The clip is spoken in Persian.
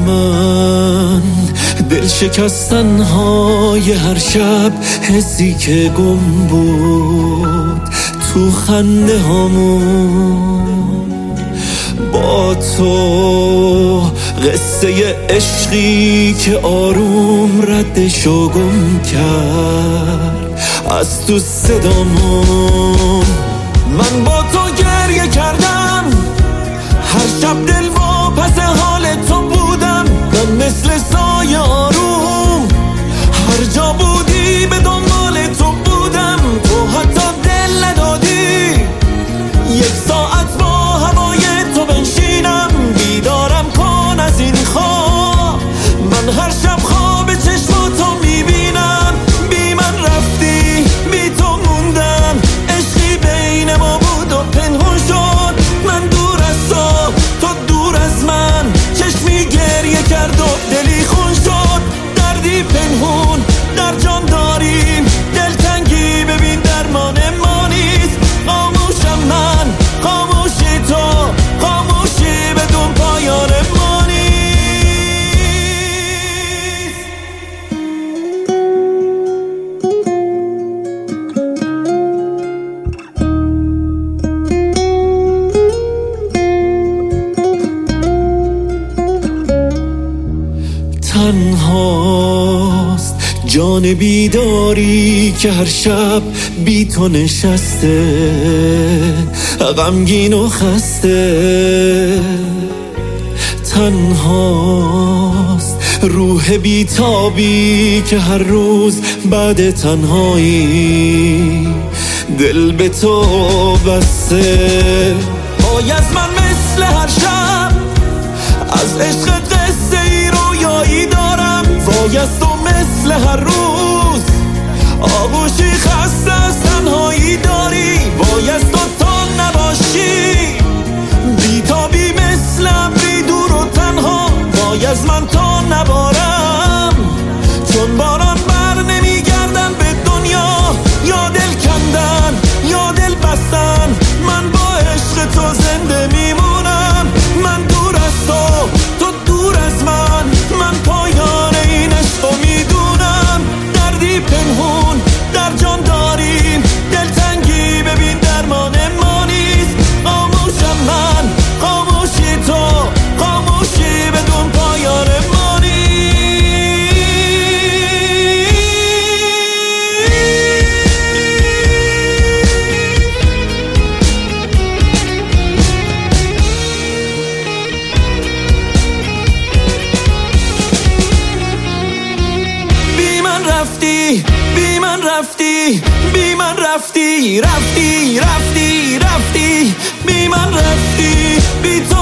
من، دل شکستن های هر شب، حسی که گم بود تو خنده هامون. با تو قصه عشقی که آروم ردشو گم کرد از تو صدامون. من با تو گریه کردم هر شب، دل واپس حال تو بودم. من مثل سایه آروم هر جا بودی به دنبال تو بودم. تو حتی دل ندادی یک ساعت با هوای تو بنشینم. بیدارم کن از این خواب، من هر شب خواب چشماتو میبینم. بی من رفتی، بی تو موندم، عشقی بین ما بود و پنهون شد. من دور از تو دور از من، چشمی گریه کرد و دلی خون شد. دردی پنهون در جان داریم، دلتنگی ببین درمان ما نیست. خاموشم من، خاموشی تو، خاموشی بدون پایان ما نیست. تنهاست جان بیداری که هر شب بی تو نشسته، غمگین و خسته. تنهاست روح بیتابی که هر روز بعد تنهایی دل به تو بسته. پای از من مثل هر شب، از عشق قصه ای رویایی دارم. وای از تو مثل هر روز، آغوشی خسته از تنهایی داری. وای از تو تا نباشی، بیتابی مثل ابری دور و تنها. وای از من تا نبارم، چون باران بر نمیگردن به دنیا. یا دل کندن یا دل بستن، من با عشق تو زنده میمونم. من دور از تو دور از من، من پایان این عشق رو میدونم. دردی پنهون در جان داریم، دلتنگی ببین درمان ما نیست. خاموشم من، خاموشی تو، خاموشی بدون پایان ما نیست. بی من رفتی، بی من رفتی، بی من رفتی، رفتی رفتی رفتی. بی من رفتی، بی تو